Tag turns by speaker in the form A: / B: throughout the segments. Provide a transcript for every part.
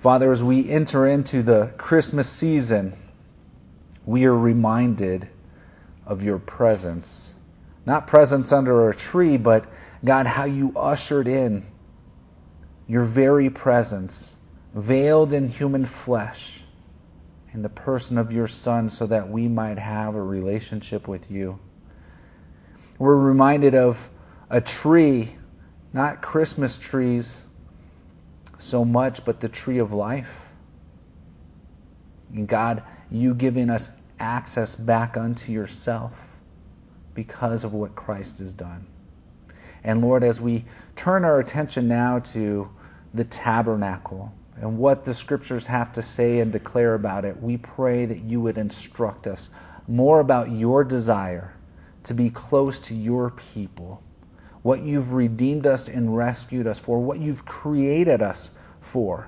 A: Father, as we enter into the Christmas season, we are reminded of your presence. Not presence under a tree, but God, how you ushered in your very presence, veiled in human flesh, in the person of your Son, so that we might have a relationship with you. We're reminded of a tree, not Christmas trees so much, but the tree of life. And God, you giving us access back unto yourself because of what Christ has done. And Lord, as we turn our attention now to the tabernacle and what the Scriptures have to say and declare about it, we pray that you would instruct us more about your desire to be close to your people, what you've redeemed us and rescued us for, what you've created us for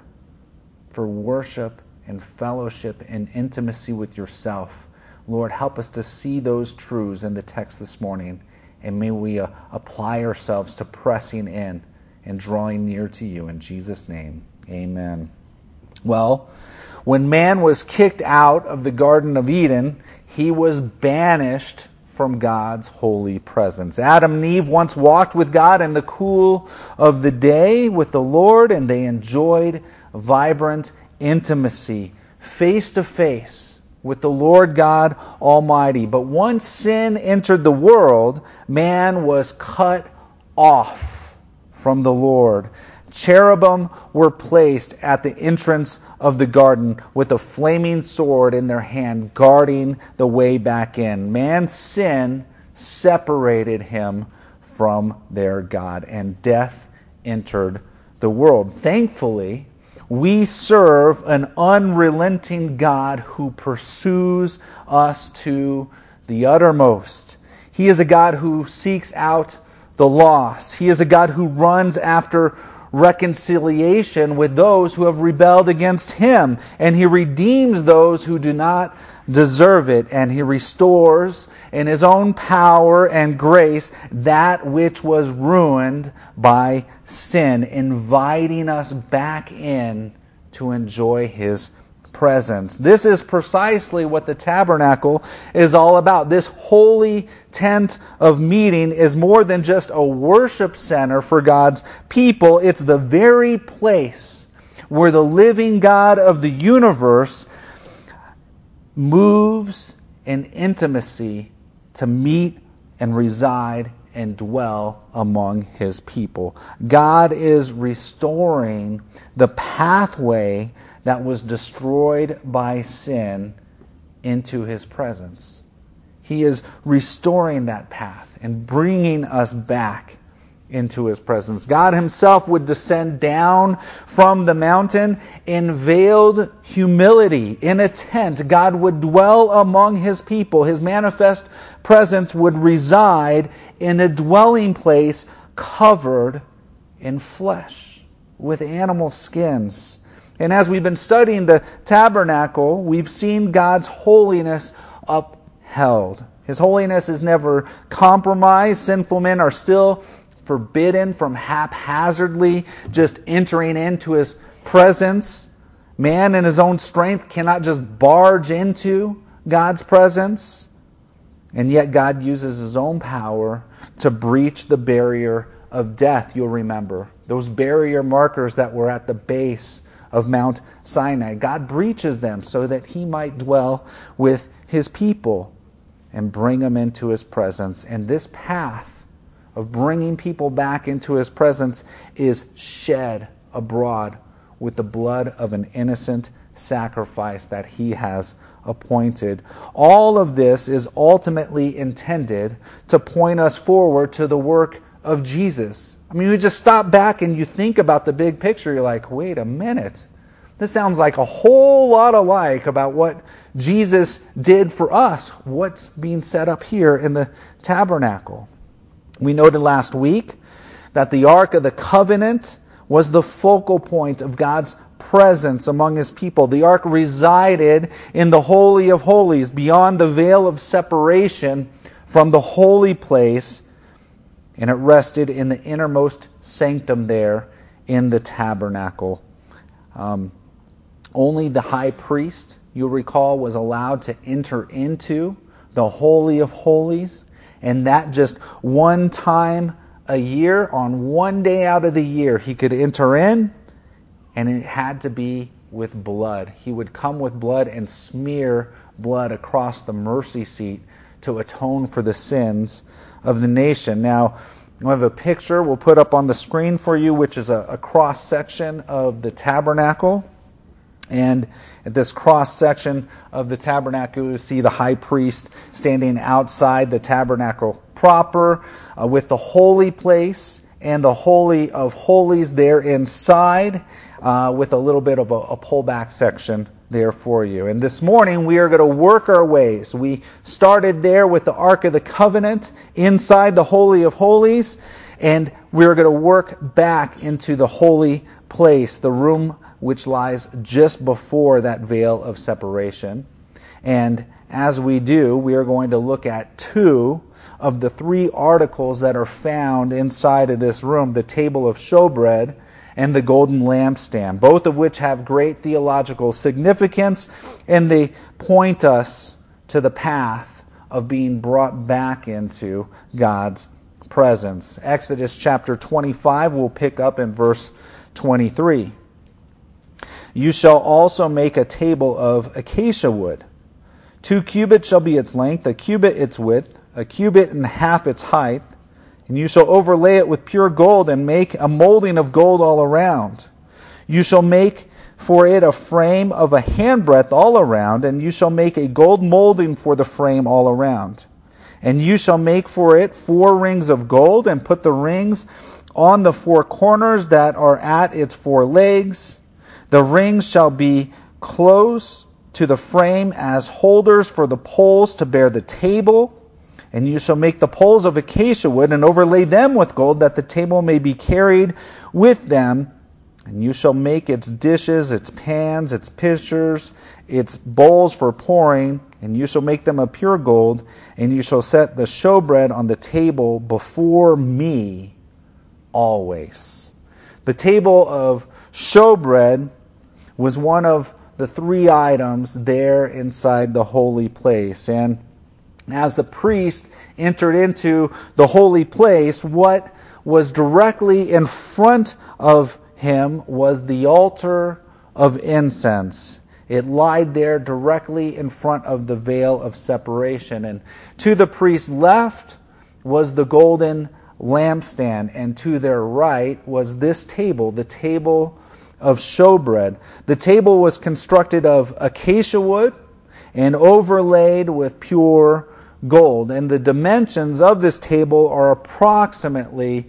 A: worship and fellowship and intimacy with yourself. Lord, help us to see those truths in the text this morning, and may we apply ourselves to pressing in and drawing near to you. In Jesus' name, amen. Well, when man was kicked out of the Garden of Eden, he was banished from God's holy presence. Adam and Eve once walked with God in the cool of the day with the Lord, and they enjoyed vibrant intimacy, face to face with the Lord God Almighty. But once sin entered the world, man was cut off from the Lord. Cherubim were placed at the entrance of the garden with a flaming sword in their hand, guarding the way back in. Man's sin separated him from their God, and death entered the world. Thankfully, we serve an unrelenting God who pursues us to the uttermost. He is a God who seeks out the lost. He is a God who runs after reconciliation with those who have rebelled against him, and he redeems those who do not deserve it, and he restores in his own power and grace that which was ruined by sin, inviting us back in to enjoy his presence. This is precisely what the tabernacle is all about. This holy tent of meeting is more than just a worship center for God's people. It's the very place where the living God of the universe moves in intimacy to meet and reside and dwell among his people. God is restoring the pathway that was destroyed by sin into his presence. He is restoring that path and bringing us back into his presence. God himself would descend down from the mountain in veiled humility in a tent. God would dwell among his people. His manifest presence would reside in a dwelling place covered in flesh with animal skins. And as we've been studying the tabernacle, we've seen God's holiness upheld. His holiness is never compromised. Sinful men are still forbidden from haphazardly just entering into his presence. Man in his own strength cannot just barge into God's presence. And yet God uses his own power to breach the barrier of death, you'll remember. Those barrier markers that were at the base of Mount Sinai. God breaches them so that he might dwell with his people and bring them into his presence. And this path of bringing people back into his presence is shed abroad with the blood of an innocent sacrifice that he has appointed. All of this is ultimately intended to point us forward to the work of Jesus. I mean, you just stop back and you think about the big picture. You're like, wait a minute. This sounds like a whole lot alike about what Jesus did for us. What's being set up here in the tabernacle? We noted last week that the Ark of the Covenant was the focal point of God's presence among his people. The Ark resided in the Holy of Holies, beyond the veil of separation from the holy place, and it rested in the innermost sanctum there in the tabernacle. only the high priest, you'll recall, was allowed to enter into the Holy of Holies, and that just one time a year, on one day out of the year, he could enter in, and it had to be with blood. He would come with blood and smear blood across the mercy seat to atone for the sins of the nation. Now, we have a picture we'll put up on the screen for you, which is a cross-section of the tabernacle. And at this cross-section of the tabernacle, you see the high priest standing outside the tabernacle proper, with the holy place and the Holy of Holies there inside, with a little bit of a pullback section there for you. And this morning we are going to work our ways. We started there with the Ark of the Covenant inside the Holy of Holies, and we're going to work back into the holy place, the room which lies just before that veil of separation. And as we do, we are going to look at two of the three articles that are found inside of this room, the table of showbread and the golden lampstand, both of which have great theological significance, and they point us to the path of being brought back into God's presence. Exodus chapter 25, we'll pick up in verse 23. You shall also make a table of acacia wood. 2 cubits shall be its length, a cubit its width, a cubit and a half its height. And you shall overlay it with pure gold, and make a molding of gold all around. You shall make for it a frame of a handbreadth all around, and you shall make a gold molding for the frame all around. And you shall make for it 4 rings of gold, and put the rings on the 4 corners that are at its 4 legs. The rings shall be close to the frame as holders for the poles to bear the table. And you shall make the poles of acacia wood, and overlay them with gold, that the table may be carried with them. And you shall make its dishes, its pans, its pitchers, its bowls for pouring, and you shall make them of pure gold. And you shall set the showbread on the table before me always. The table of showbread was one of the 3 items there inside the holy place. And as the priest entered into the holy place, what was directly in front of him was the altar of incense. It lied there directly in front of the veil of separation. And to the priest's left was the golden lampstand, and to their right was this table, the table of showbread. The table was constructed of acacia wood and overlaid with pure gold. And the dimensions of this table are approximately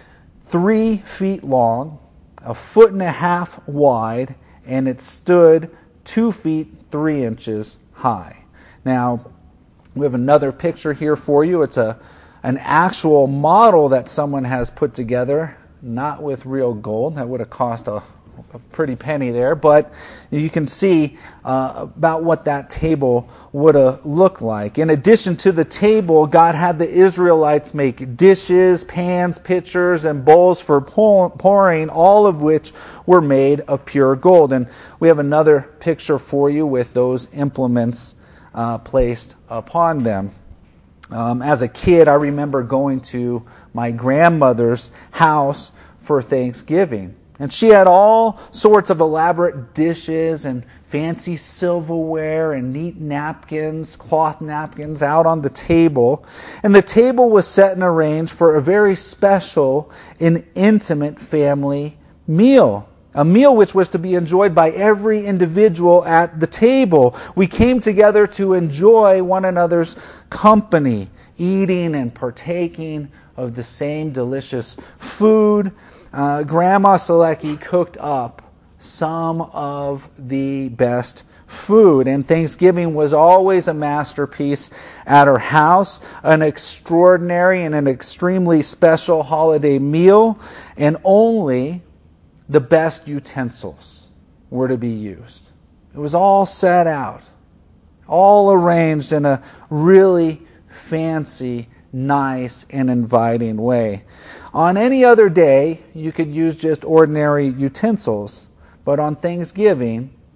A: 3 feet long, 1.5 feet wide, and it stood 2 feet 3 inches high. Now, we have another picture here for you. It's an actual model that someone has put together, not with real gold. That would have cost a pretty penny there, but you can see about what that table would have looked like. In addition to the table, God had the Israelites make dishes, pans, pitchers, and bowls for pouring, all of which were made of pure gold. And we have another picture for you with those implements placed upon them. As a kid, I remember going to my grandmother's house for Thanksgiving. And she had all sorts of elaborate dishes and fancy silverware and neat napkins, cloth napkins out on the table. And the table was set and arranged for a very special and intimate family meal. A meal which was to be enjoyed by every individual at the table. We came together to enjoy one another's company, eating and partaking of the same delicious food. Grandma Selecki cooked up some of the best food, and Thanksgiving was always a masterpiece at her house, an extraordinary and an extremely special holiday meal, and only the best utensils were to be used. It was all set out, all arranged in a really fancy, nice, and inviting way. On any other day, you could use just ordinary utensils, but on Thanksgiving,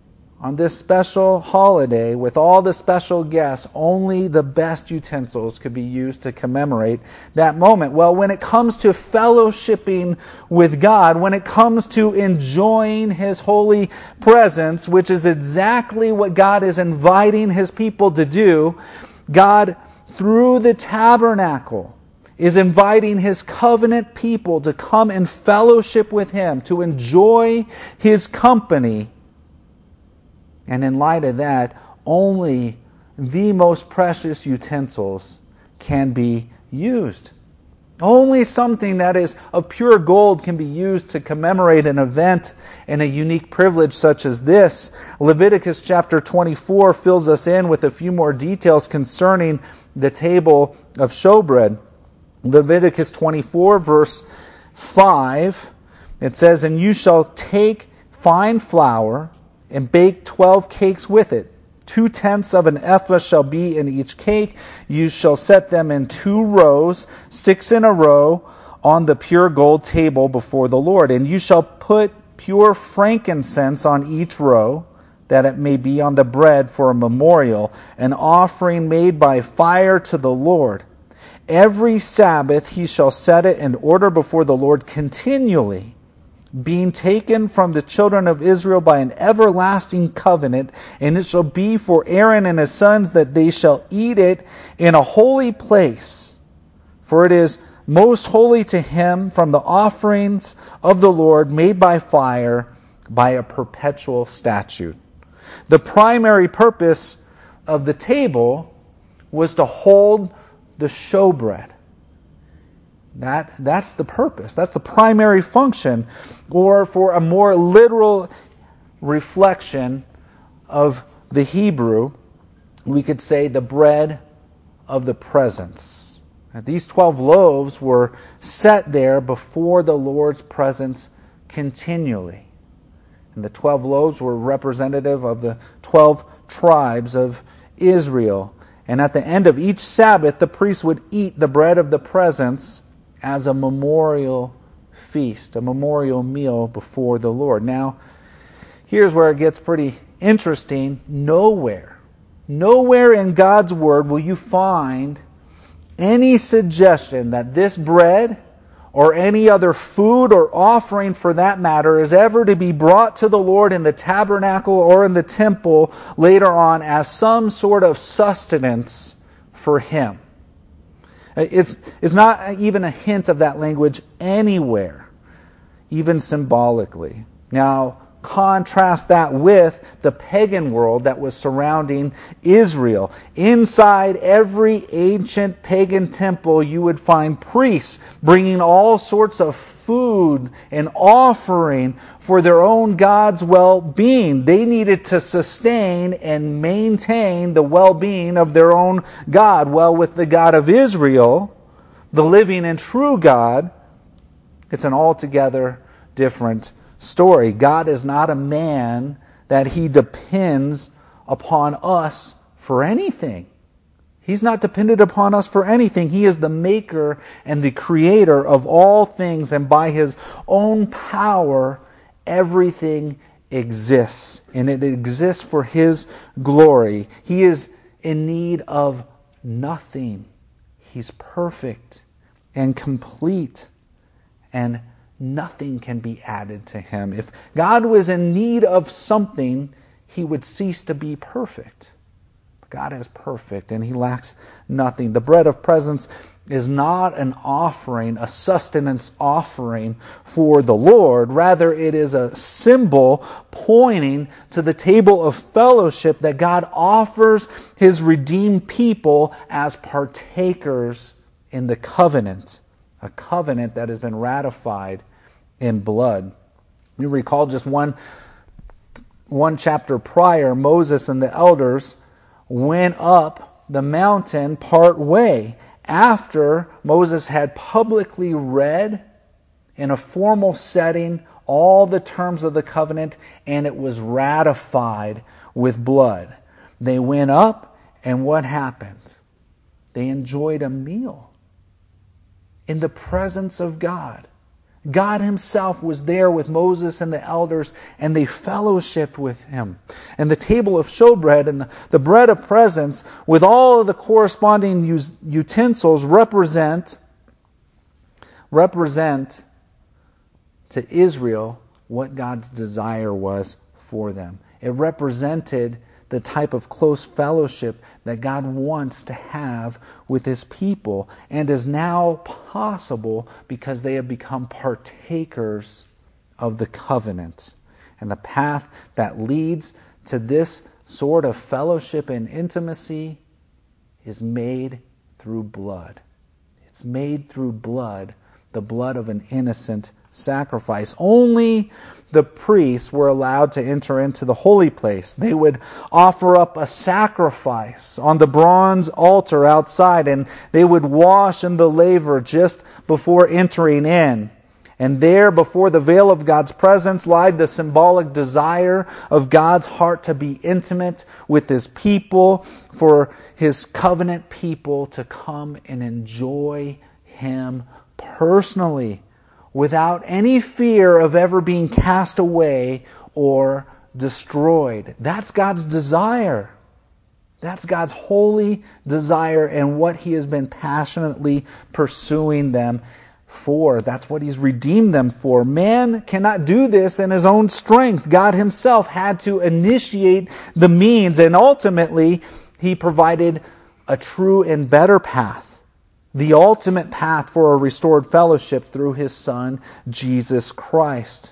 A: on this special holiday, with all the special guests, only the best utensils could be used to commemorate that moment. Well, when it comes to fellowshipping with God, when it comes to enjoying His holy presence, which is exactly what God is inviting His people to do, God, through the tabernacle, is inviting His covenant people to come and fellowship with Him, to enjoy His company. And in light of that, only the most precious utensils can be used. Only something that is of pure gold can be used to commemorate an event and a unique privilege such as this. Leviticus chapter 24 fills us in with a few more details concerning the table of showbread. Leviticus 24 verse 5, it says, "And you shall take fine flour and bake 12 cakes with it. 2/10 of an ephah shall be in each cake. You shall set them in 2 rows, 6 in a row, on the pure gold table before the Lord. And you shall put pure frankincense on each row, that it may be on the bread for a memorial, an offering made by fire to the Lord. Every Sabbath he shall set it in order before the Lord continually, being taken from the children of Israel by an everlasting covenant, and it shall be for Aaron and his sons that they shall eat it in a holy place. For it is most holy to him from the offerings of the Lord made by fire by a perpetual statute." The primary purpose of the table was to hold the showbread. That's the purpose. That's the primary function. Or for a more literal reflection of the Hebrew, we could say the bread of the presence. Now, these 12 loaves were set there before the Lord's presence continually. And the 12 loaves were representative of the 12 tribes of Israel. And at the end of each Sabbath, the priest would eat the bread of the presence as a memorial feast, a memorial meal before the Lord. Now, here's where it gets pretty interesting. Nowhere in God's Word will you find any suggestion that this bread or any other food or offering for that matter is ever to be brought to the Lord in the tabernacle or in the temple later on as some sort of sustenance for Him. It's not even a hint of that language anywhere, even symbolically. Now, contrast that with the pagan world that was surrounding Israel. Inside every ancient pagan temple, you would find priests bringing all sorts of food and offering for their own God's well-being. They needed to sustain and maintain the well-being of their own God. Well, with the God of Israel, the living and true God, it's an altogether different story. God is not a man that He depends upon us for anything. He's not dependent upon us for anything. He is the maker and the creator of all things, and by His own power, everything exists, and it exists for His glory. He is in need of nothing. He's perfect and complete, and nothing can be added to Him. If God was in need of something, He would cease to be perfect. God is perfect and He lacks nothing. The bread of presence is not an offering, a sustenance offering for the Lord. Rather, it is a symbol pointing to the table of fellowship that God offers His redeemed people as partakers in the covenant. A covenant that has been ratified in blood. You recall just one chapter prior, Moses and the elders went up the mountain part way after Moses had publicly read in a formal setting all the terms of the covenant, and it was ratified with blood. They went up, and what happened? They enjoyed a meal in the presence of God. God himself was there with Moses and the elders, and they fellowshiped with him. And the table of showbread and the bread of presence with all of the corresponding utensils represent to Israel what God's desire was for them. It represented the type of close fellowship that God wants to have with his people, and is now possible because they have become partakers of the covenant. And the path that leads to this sort of fellowship and intimacy is made through blood. It's made through blood, the blood of an innocent sacrifice. Only the priests were allowed to enter into the holy place. They would offer up a sacrifice on the bronze altar outside, and they would wash in the laver just before entering in. And there, before the veil of God's presence, lied the symbolic desire of God's heart to be intimate with his people, for his covenant people to come and enjoy him personally, without any fear of ever being cast away or destroyed. That's God's desire. That's God's holy desire, and what he has been passionately pursuing them for. That's what he's redeemed them for. Man cannot do this in his own strength. God himself had to initiate the means, and ultimately he provided a true and better path. The ultimate path for a restored fellowship through his Son, Jesus Christ,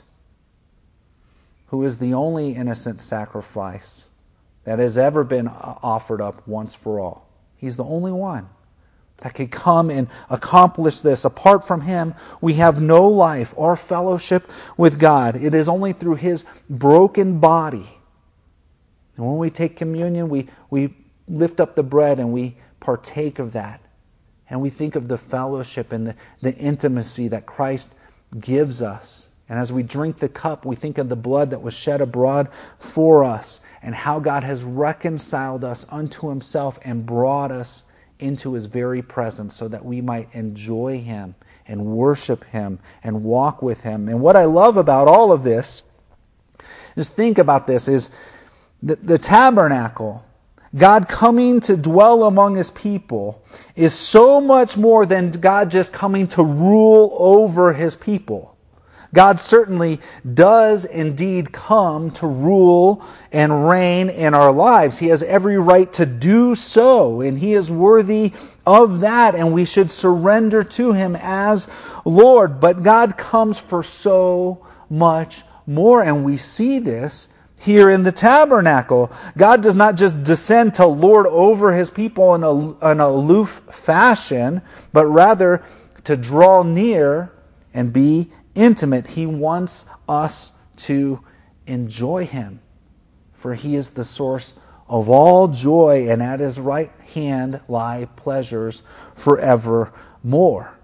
A: who is the only innocent sacrifice that has ever been offered up once for all. He's the only one that could come and accomplish this. Apart from him, we have no life or fellowship with God. It is only through his broken body. And when we take communion, we lift up the bread and we partake of that. And we think of the fellowship and the intimacy that Christ gives us. And as we drink the cup, we think of the blood that was shed abroad for us, and how God has reconciled us unto himself and brought us into his very presence so that we might enjoy him and worship him and walk with him. And what I love about all of this, just think about this, is the tabernacle, God coming to dwell among his people, is so much more than God just coming to rule over his people. God certainly does indeed come to rule and reign in our lives. He has every right to do so, and he is worthy of that, and we should surrender to him as Lord. But God comes for so much more, and we see this here in the tabernacle. God does not just descend to lord over his people in an aloof fashion, but rather to draw near and be intimate. He wants us to enjoy him, for he is the source of all joy, and at his right hand lie pleasures forevermore.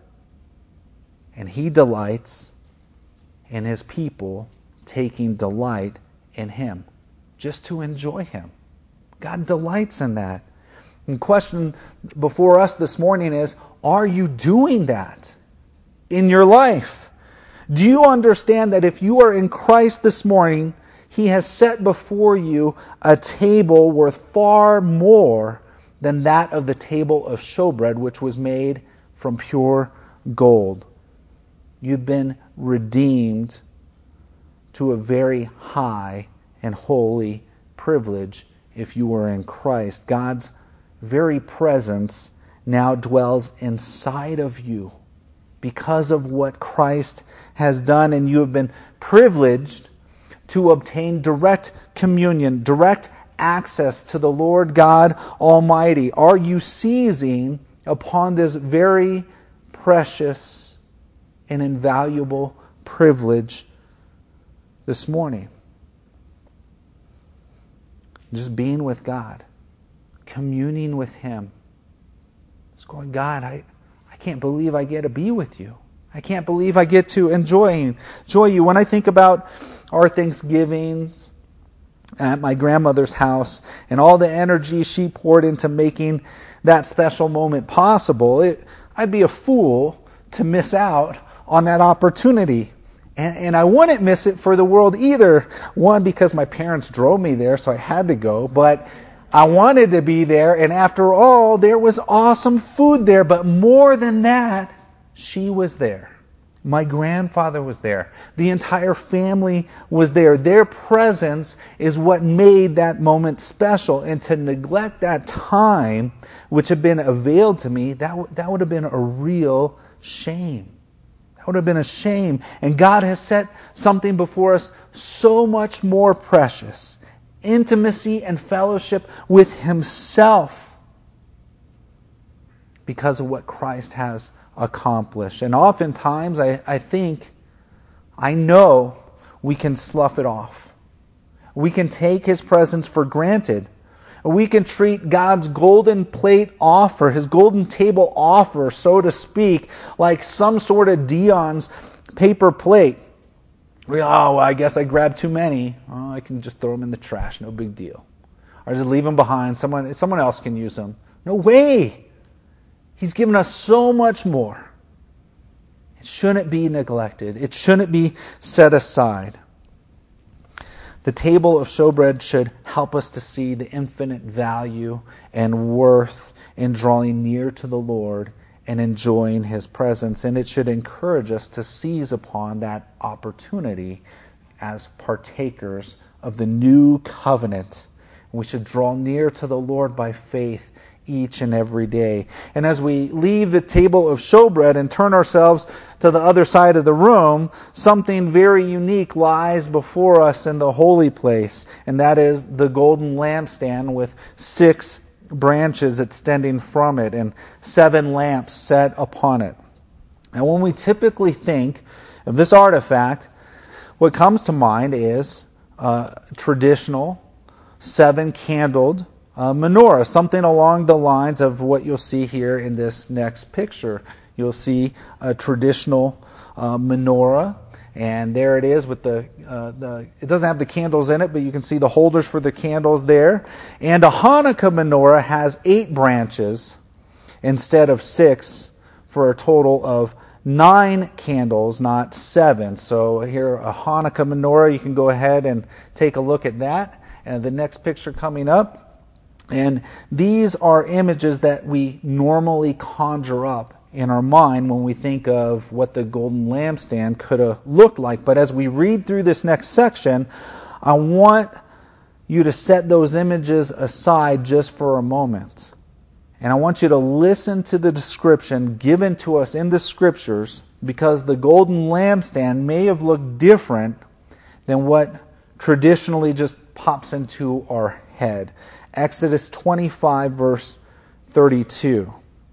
A: And he delights in his people taking delight in him, just to enjoy him. God delights in that. And the question before us this morning is, are you doing that in your life? Do you understand that if you are in Christ this morning, he has set before you a table worth far more than that of the table of showbread, which was made from pure gold? You've been redeemed to a very high and holy privilege if you are in Christ. God's very presence now dwells inside of you because of what Christ has done, and you have been privileged to obtain direct communion, direct access to the Lord God Almighty. Are you seizing upon this very precious and invaluable privilege this morning? Just being with God, communing with him. Just going, God, I can't believe I get to be with you. I can't believe I get to enjoy you. When I think about our Thanksgivings at my grandmother's house and all the energy she poured into making that special moment possible, I'd be a fool to miss out on that opportunity. And I wouldn't miss it for the world either. One, because my parents drove me there, so I had to go. But I wanted to be there. And after all, there was awesome food there. But more than that, she was there. My grandfather was there. The entire family was there. Their presence is what made that moment special. And to neglect that time, which had been availed to me, that would have been a real shame. That would have been a shame. And God has set something before us so much more precious. Intimacy and fellowship with Himself because of what Christ has accomplished. And oftentimes I know we can slough it off. We can take His presence for granted. We can treat God's golden plate offer, His golden table offer, so to speak, like some sort of Dion's paper plate. I guess I grabbed too many. I can just throw them in the trash, no big deal. Or just leave them behind. Someone else can use them. No way! He's given us so much more. It shouldn't be neglected. It shouldn't be set aside. The table of showbread should help us to see the infinite value and worth in drawing near to the Lord and enjoying His presence. And it should encourage us to seize upon that opportunity as partakers of the new covenant. We should draw near to the Lord by faith each and every day. And as we leave the table of showbread and turn ourselves to the other side of the room, something very unique lies before us in the holy place, and that is the golden lampstand with 6 branches extending from it and 7 lamps set upon it. And when we typically think of this artifact, what comes to mind is traditional 7-candled menorah, something along the lines of what you'll see here in this next picture. You'll see a traditional menorah, and there it is with it doesn't have the candles in it, but you can see the holders for the candles there. And a Hanukkah menorah has 8 branches instead of 6 for a total of 9 candles, not 7. So here, a Hanukkah menorah, you can go ahead and take a look at that. And the next picture coming up. And these are images that we normally conjure up in our mind when we think of what the golden lampstand could have looked like. But as we read through this next section, I want you to set those images aside just for a moment. And I want you to listen to the description given to us in the Scriptures, because the golden lampstand may have looked different than what traditionally just pops into our head. Exodus 25, verse 32.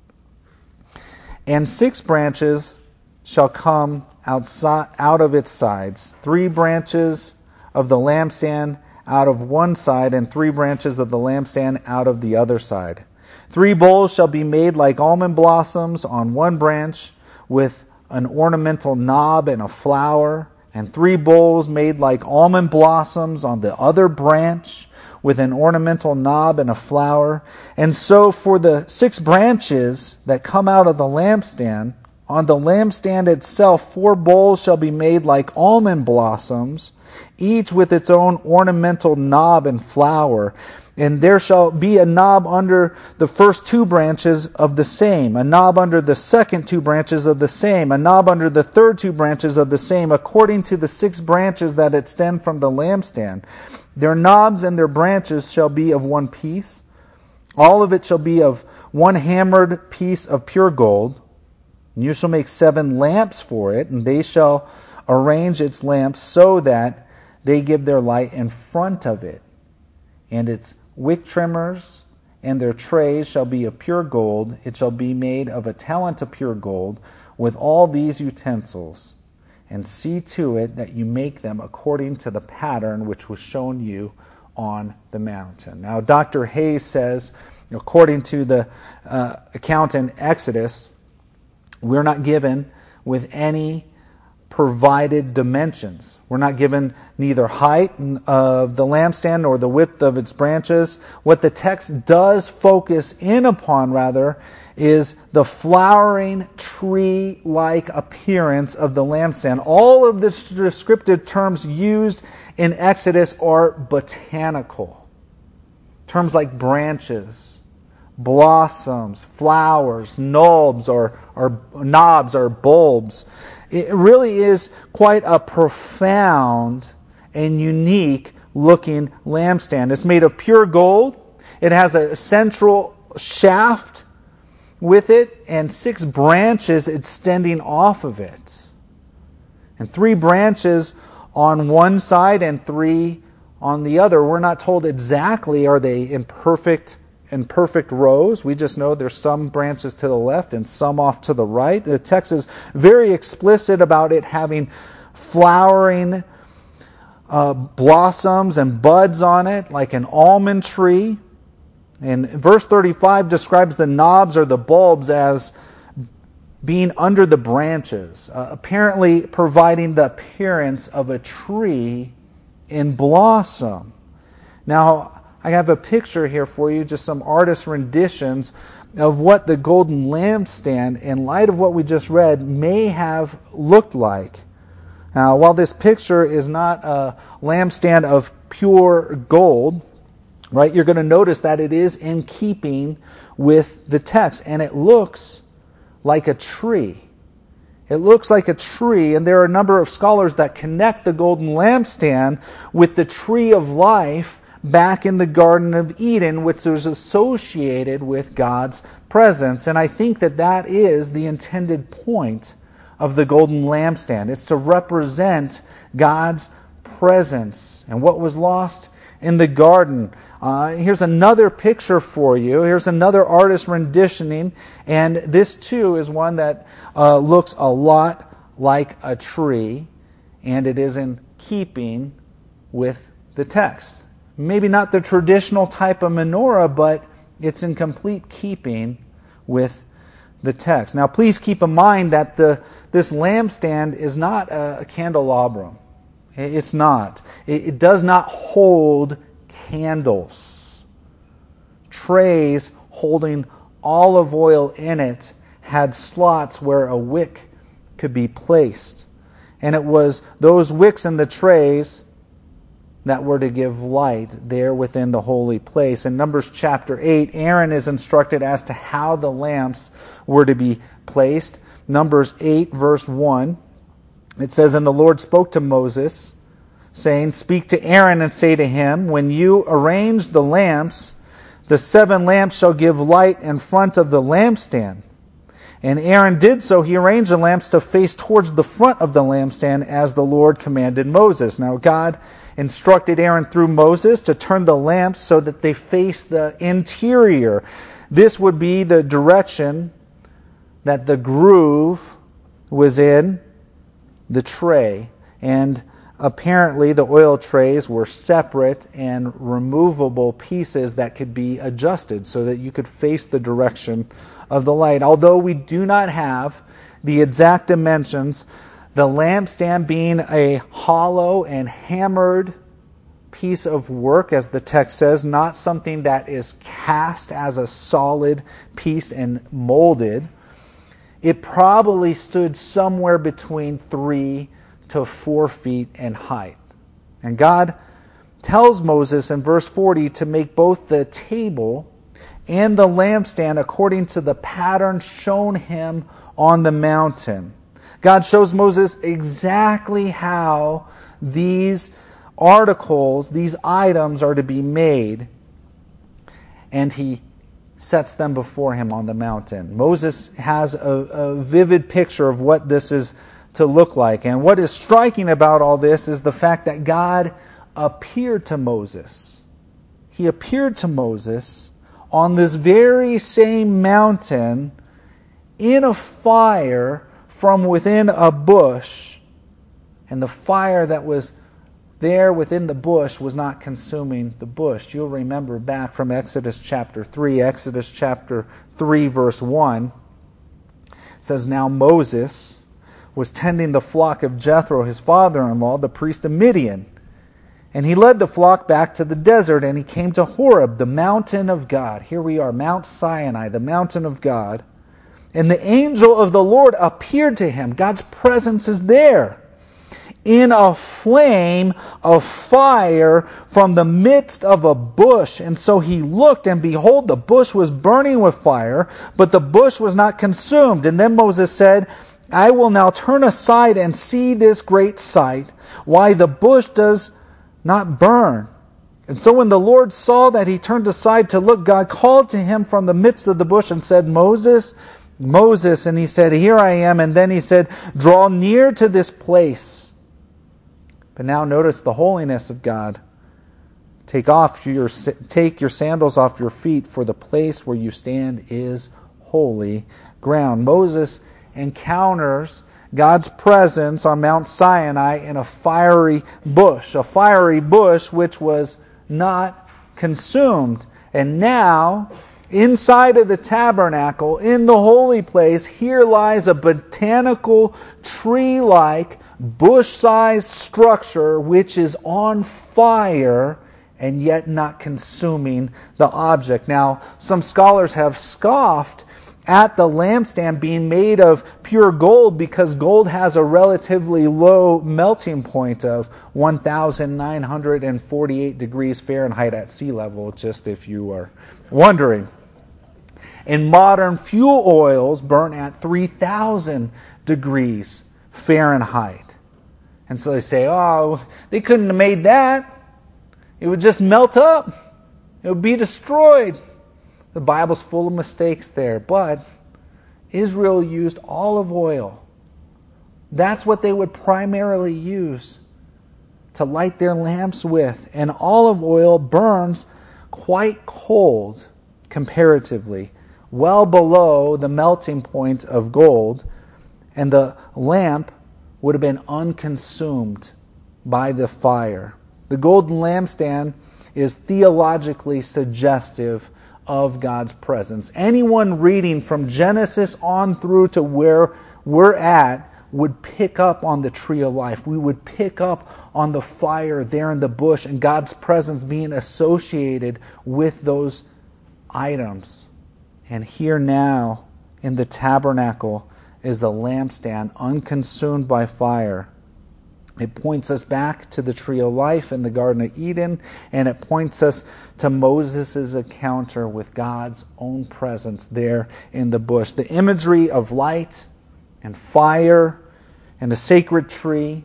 A: And 6 branches shall come out of its sides, 3 branches of the lampstand out of one side, and 3 branches of the lampstand out of the other side. 3 bowls shall be made like almond blossoms on one branch, with an ornamental knob and a flower, and 3 bowls made like almond blossoms on the other branch, with an ornamental knob and a flower. And so for the 6 branches that come out of the lampstand, on the lampstand itself 4 bowls shall be made like almond blossoms, each with its own ornamental knob and flower. And there shall be a knob under the first 2 branches of the same, a knob under the second 2 branches of the same, a knob under the third 2 branches of the same, according to the 6 branches that extend from the lampstand. Their knobs and their branches shall be of one piece. All of it shall be of one hammered piece of pure gold. And you shall make 7 lamps for it, and they shall arrange its lamps so that they give their light in front of it. And its wick trimmers and their trays shall be of pure gold. It shall be made of a talent of pure gold with all these utensils. And see to it that you make them according to the pattern which was shown you on the mountain. Now, Dr. Hayes says, according to the account in Exodus, we're not given with any provided dimensions. We're not given neither height of the lampstand nor the width of its branches. What the text does focus in upon, rather, is the flowering tree-like appearance of the lampstand. All of the descriptive terms used in Exodus are botanical. Terms like branches, blossoms, flowers, knobs or bulbs. It really is quite a profound and unique looking lampstand. It's made of pure gold. It has a central shaft with it and 6 branches extending off of it. And 3 branches on one side and 3 on the other. We're not told exactly are they in perfect rows. We just know there's some branches to the left and some off to the right. The text is very explicit about it having flowering blossoms and buds on it, like an almond tree. And verse 35 describes the knobs or the bulbs as being under the branches, apparently providing the appearance of a tree in blossom. Now, I have a picture here for you, just some artist renditions of what the golden lampstand, in light of what we just read, may have looked like. Now, while this picture is not a lampstand of pure gold, right, you're going to notice that it is in keeping with the text, and it looks like a tree. It looks like a tree, and there are a number of scholars that connect the golden lampstand with the tree of life back in the Garden of Eden, which was associated with God's presence. And I think that that is the intended point of the golden lampstand. It's to represent God's presence and what was lost in the garden. Here's another picture for you. Here's another artist renditioning, and this too is one that looks a lot like a tree, and it is in keeping with the text. Maybe not the traditional type of menorah, but it's in complete keeping with the text. Now, please keep in mind that this lampstand is not a candelabrum. It's not. It does not hold candles. Trays holding olive oil in it had slots where a wick could be placed. And it was those wicks in the trays that were to give light there within the holy place. In Numbers chapter 8, Aaron is instructed as to how the lamps were to be placed. Numbers 8, verse 1, it says, "And the Lord spoke to Moses, saying, Speak to Aaron and say to him, When you arrange the lamps, the 7 lamps shall give light in front of the lampstand. And Aaron did so. He arranged the lamps to face towards the front of the lampstand as the Lord commanded Moses." Now God instructed Aaron through Moses to turn the lamps so that they face the interior. This would be the direction that the groove was in the tray. And apparently the oil trays were separate and removable pieces that could be adjusted so that you could face the direction of the light. Although we do not have the exact dimensions, the lampstand being a hollow and hammered piece of work, as the text says, not something that is cast as a solid piece and molded, it probably stood somewhere between 3 to 4 feet in height. And God tells Moses in verse 40 to make both the table and the lampstand according to the pattern shown him on the mountain. God shows Moses exactly how these articles, these items are to be made, and he sets them before him on the mountain. Moses has a vivid picture of what this is to look like. And what is striking about all this is the fact that God appeared to Moses. He appeared to Moses on this very same mountain in a fire from within a bush. And the fire that was there within the bush was not consuming the bush. You'll remember back from Exodus chapter 3. Exodus chapter 3 verse 1 says, "Now Moses was tending the flock of Jethro, his father-in-law, the priest of Midian. And he led the flock back to the desert, and he came to Horeb, the mountain of God. Here we are, Mount Sinai, the mountain of God. And the angel of the Lord appeared to him. God's presence is there, in a flame of fire from the midst of a bush. And so he looked, and behold, the bush was burning with fire, but the bush was not consumed. And then Moses said, I will now turn aside and see this great sight, why the bush does not burn. And so when the Lord saw that he turned aside to look, God called to him from the midst of the bush and said, Moses, Moses. And he said, Here I am. And then he said, Draw near to this place. But now notice the holiness of God. Take your sandals off your feet, for the place where you stand is holy ground. Moses encounters God's presence on Mount Sinai in a fiery bush which was not consumed. And now, inside of the tabernacle, in the holy place, here lies a botanical, tree-like, bush-sized structure which is on fire and yet not consuming the object. Now, some scholars have scoffed at the lampstand being made of pure gold because gold has a relatively low melting point of 1,948 degrees Fahrenheit at sea level, just if you are wondering. And modern fuel oils burn at 3,000 degrees Fahrenheit. And so they say, they couldn't have made that. It would just melt up. It would be destroyed. The Bible's full of mistakes there, but Israel used olive oil. That's what they would primarily use to light their lamps with. And olive oil burns quite cold comparatively, well below the melting point of gold, and the lamp would have been unconsumed by the fire. The golden lampstand is theologically suggestive of God's presence. Anyone reading from Genesis on through to where we're at would pick up on the tree of life. We would pick up on the fire there in the bush and God's presence being associated with those items. And here now in the tabernacle is the lampstand unconsumed by fire. It points us back to the tree of life in the Garden of Eden, and it points us to Moses' encounter with God's own presence there in the bush. The imagery of light and fire and a sacred tree,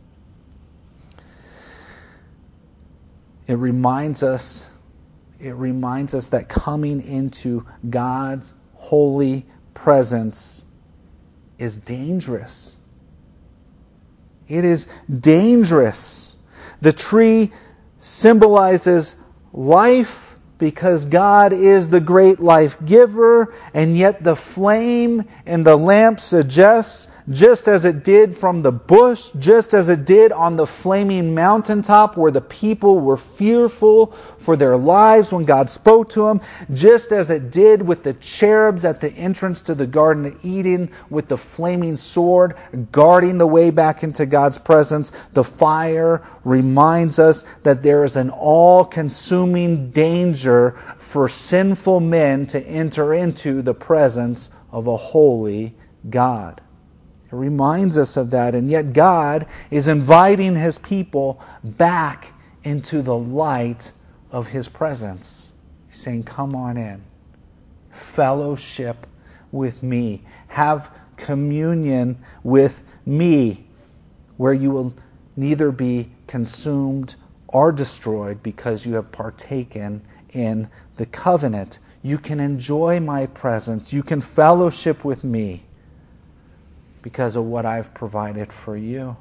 A: it reminds us that coming into God's holy presence is dangerous. It is dangerous. The tree symbolizes life because God is the great life giver, and yet the flame in the lamp suggests, just as it did from the bush, just as it did on the flaming mountaintop where the people were fearful for their lives when God spoke to them, just as it did with the cherubs at the entrance to the Garden of Eden with the flaming sword guarding the way back into God's presence, the fire reminds us that there is an all-consuming danger for sinful men to enter into the presence of a holy God. It reminds us of that, and yet God is inviting His people back into the light of His presence. He's saying, come on in. Fellowship with me. Have communion with me, where you will neither be consumed or destroyed because you have partaken in the covenant. You can enjoy my presence. You can fellowship with me because of what I've provided for you.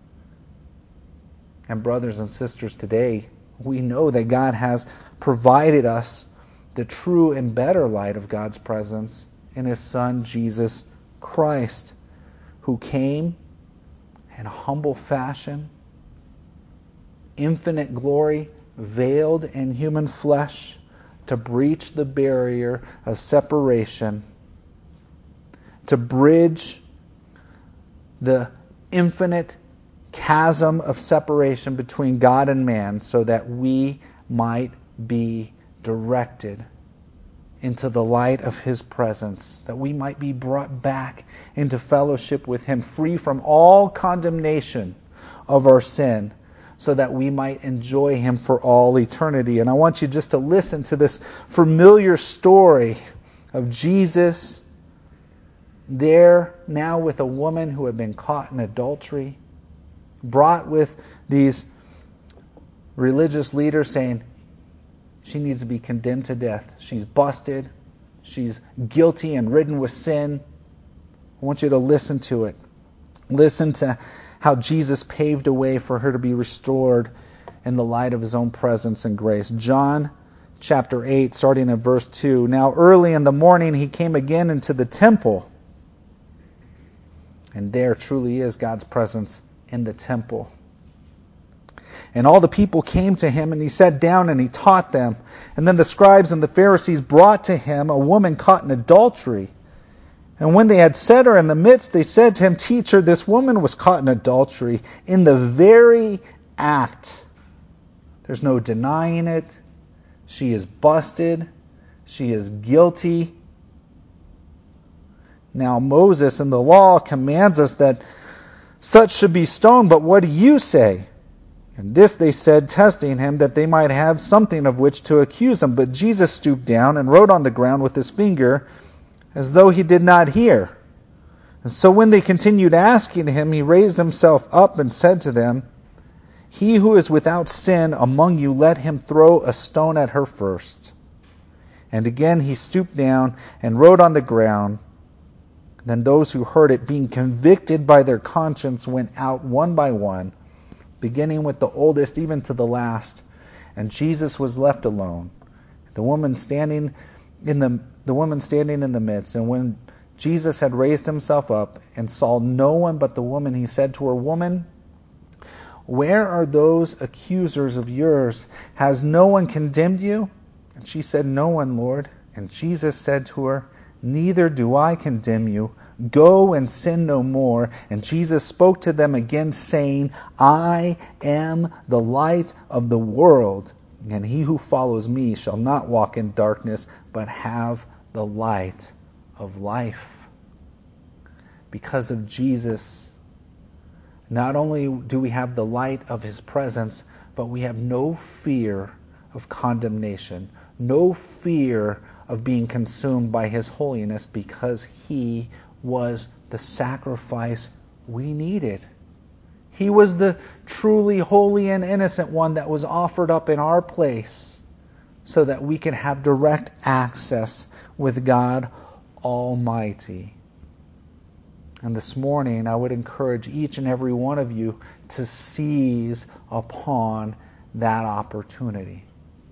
A: And brothers and sisters, today we know that God has provided us the true and better light of God's presence in His Son, Jesus Christ, who came in humble fashion, infinite glory, veiled in human flesh, to breach the barrier of separation, to bridge the infinite chasm of separation between God and man so that we might be directed into the light of His presence, that we might be brought back into fellowship with Him, free from all condemnation of our sin, so that we might enjoy Him for all eternity. And I want you just to listen to this familiar story of Jesus there now with a woman who had been caught in adultery, brought with these religious leaders saying she needs to be condemned to death. She's busted. She's guilty and ridden with sin. I want you to listen to it. Listen to how Jesus paved a way for her to be restored in the light of His own presence and grace. John chapter 8, starting at verse 2. Now early in the morning He came again into the temple. And there truly is God's presence in the temple. And all the people came to Him, and He sat down and He taught them. And then the scribes and the Pharisees brought to Him a woman caught in adultery. And when they had set her in the midst, they said to Him, Teacher, this woman was caught in adultery in the very act. There's no denying it. She is busted. She is guilty. Now Moses in the law commands us that such should be stoned, but what do you say? And this they said, testing Him, that they might have something of which to accuse Him. But Jesus stooped down and wrote on the ground with His finger, as though He did not hear. And so when they continued asking Him, He raised Himself up and said to them, He who is without sin among you, let him throw a stone at her first. And again He stooped down and wrote on the ground. Then those who heard it, being convicted by their conscience, went out one by one, beginning with the oldest even to the last. And Jesus was left alone, the woman standing in the midst. And when Jesus had raised Himself up and saw no one but the woman, He said to her, Woman, where are those accusers of yours? Has no one condemned you? And she said, No one, Lord. And Jesus said to her, Neither do I condemn you. Go and sin no more. And Jesus spoke to them again, saying, I am the light of the world, and he who follows me shall not walk in darkness, but have the light of life. Because of Jesus, not only do we have the light of His presence, but we have no fear of condemnation, no fear of being consumed by His holiness, because He was the sacrifice we needed. He was the truly holy and innocent one that was offered up in our place so that we can have direct access with God Almighty. And this morning, I would encourage each and every one of you to seize upon that opportunity.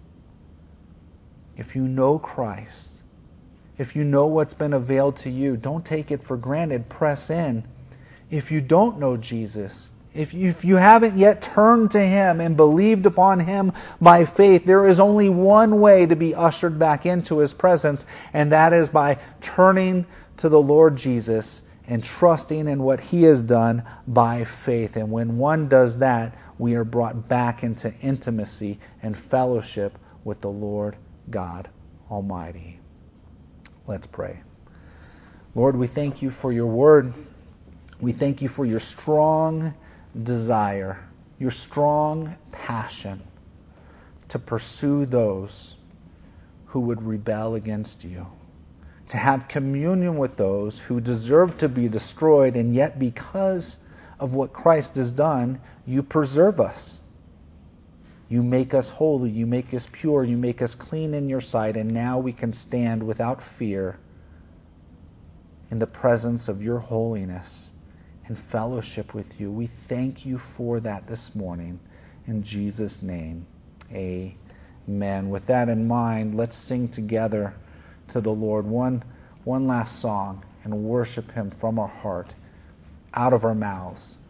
A: If you know Christ, if you know what's been availed to you, don't take it for granted. Press in. If you don't know Jesus, if you haven't yet turned to Him and believed upon Him by faith, there is only one way to be ushered back into His presence, and that is by turning to the Lord Jesus and trusting in what He has done by faith. And when one does that, we are brought back into intimacy and fellowship with the Lord God Almighty. Let's pray. Lord, we thank You for Your word. We thank You for Your strong desire, Your strong passion to pursue those who would rebel against You, to have communion with those who deserve to be destroyed, and yet because of what Christ has done, You preserve us. You make us holy, You make us pure, You make us clean in Your sight, and now we can stand without fear in the presence of Your holiness and fellowship with You. We thank You for that this morning. In Jesus' name, amen. With that in mind, let's sing together to the Lord one last song and worship Him from our heart, out of our mouths.